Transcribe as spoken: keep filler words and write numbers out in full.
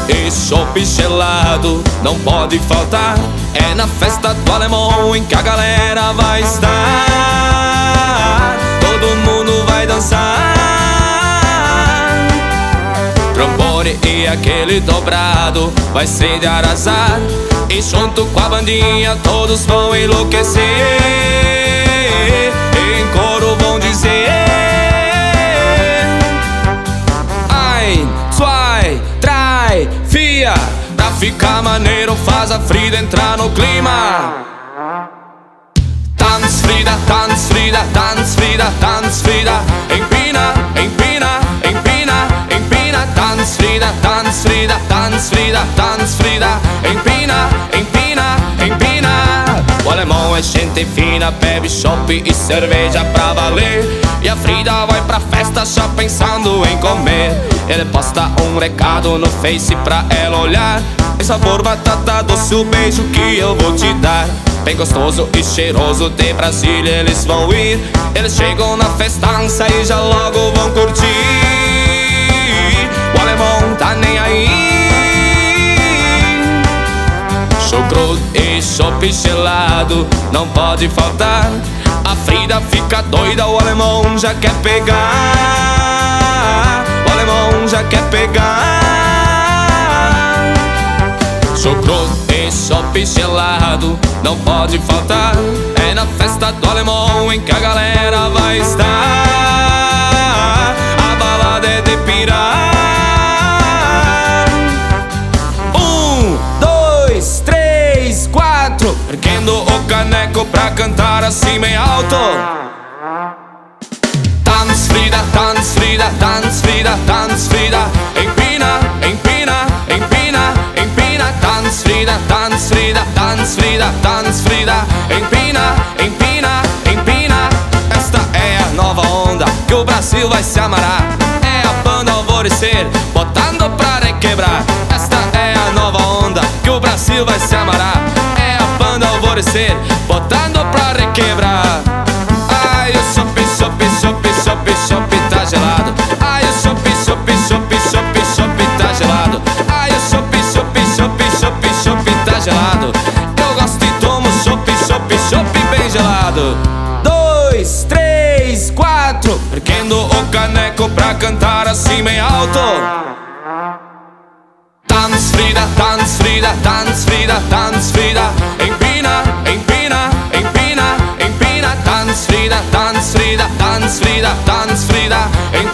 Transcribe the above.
e chopp gelado não pode faltar. É na festa do alemão em que a galera vai estar. Todo mundo vai dançar. Trombone e aquele dobrado vai ser de arrasar. E junto com a bandinha todos vão enlouquecer. Em coro vão dizer: Ein, zwei, drei, vier. Pra ficar maneiro faz a Frida entrar no clima. Tanz Frida, tanz Frida, tanz Frida, tanz Frida. Empina, empina, empina, empina. Tanz Frida, tanz Frida, tanz Frida, tanz Frida. Empina, empina, empina. O alemão é gente fina, bebe chopp e cerveja pra valer. E a Frida vai pra festa já pensando em comer. Ele posta um recado no Face pra ela olhar. Em sabor batata doce o beijo que eu vou te dar. Bem gostoso e cheiroso, de Brasília eles vão ir. Eles chegam na festança e já logo vão curtir. O alemão tá nem aí. Chucrut e chopp gelado não pode faltar. A Frida fica doida, o alemão já quer pegar. O alemão já quer pegar. Chucrut e chopp gelado não pode faltar. É na festa do alemão em que a galera vai estar. A balada é de pirar. Um, dois, três, quatro. Erguendo o caneco pra cantar assim bem alto. Tanz Frida, tanz Frida, tanz Frida, tanz Frida. Empina, empina, empina, empina. Tanz Frida, tanz Frida, tanz Frida, tanz Frida. Empina, empina, empina. Esta é a nova onda que o Brasil vai se amarrar. É a banda Alvorecer botando pra requebrar. Esta é a nova onda que o Brasil vai se amarrar. É a banda Alvorecer botando pra requebrar. Ai, o chopp, chopp, chopp, chopp, chopp tá gelado. Ai, o chopp, chopp, chopp, chopp, chopp tá gelado. Ai, o chopp, chopp, chopp, chopp, chopp tá gelado. Eu gosto e tomo chopp, chopp, chopp bem gelado. Dois, três, quatro. Erguendo o caneco pra cantar assim bem alto. Tanz Frida, tanz Frida, tanz Frida, tanz Frida. Empina, empina, empina, empina. Tanz Frida, tanz Frida, tanz Frida, tanz Frida.